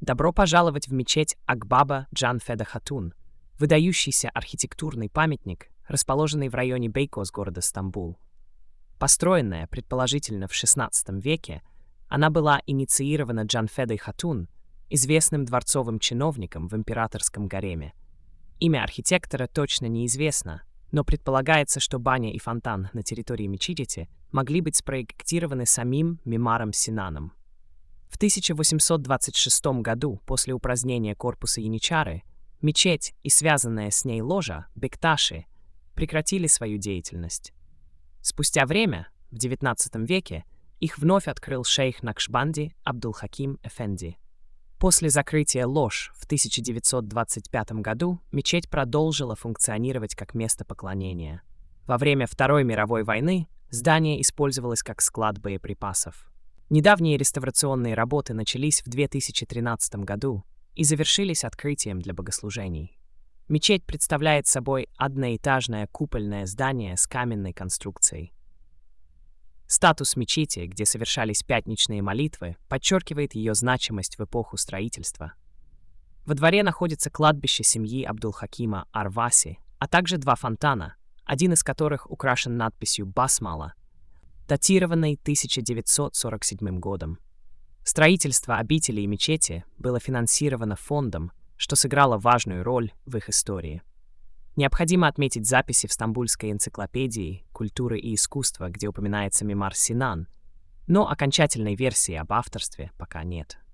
Добро пожаловать в мечеть Акбаба Джан Феда Хатун, выдающийся архитектурный памятник, расположенный в районе Бейкоз города Стамбул. Построенная, предположительно, в XVI веке, она была инициирована Джан Федой Хатун, известным дворцовым чиновником в императорском гареме. Имя архитектора точно неизвестно, но предполагается, что баня и фонтан на территории мечети могли быть спроектированы самим Мимаром Синаном. В 1826 году, после упразднения корпуса яничары, мечеть и связанная с ней ложа, Бекташи, прекратили свою деятельность. Спустя время, в XIX веке, их вновь открыл шейх Накшбанди Абдул-Хаким Эфенди. После закрытия лож в 1925 году мечеть продолжила функционировать как место поклонения. Во время Второй мировой войны здание использовалось как склад боеприпасов. Недавние реставрационные работы начались в 2013 году и завершились открытием для богослужений. Мечеть представляет собой одноэтажное купольное здание с каменной конструкцией. Статус мечети, где совершались пятничные молитвы, подчеркивает ее значимость в эпоху строительства. Во дворе находится кладбище семьи Абдул-Хакима Арваси, а также два фонтана, один из которых украшен надписью «Басмала», датированной 1947 годом. Строительство обители и мечети было финансировано фондом, что сыграло важную роль в их истории. Необходимо отметить записи в Стамбульской энциклопедии культуры и искусства, где упоминается Мимар Синан, но окончательной версии об авторстве пока нет.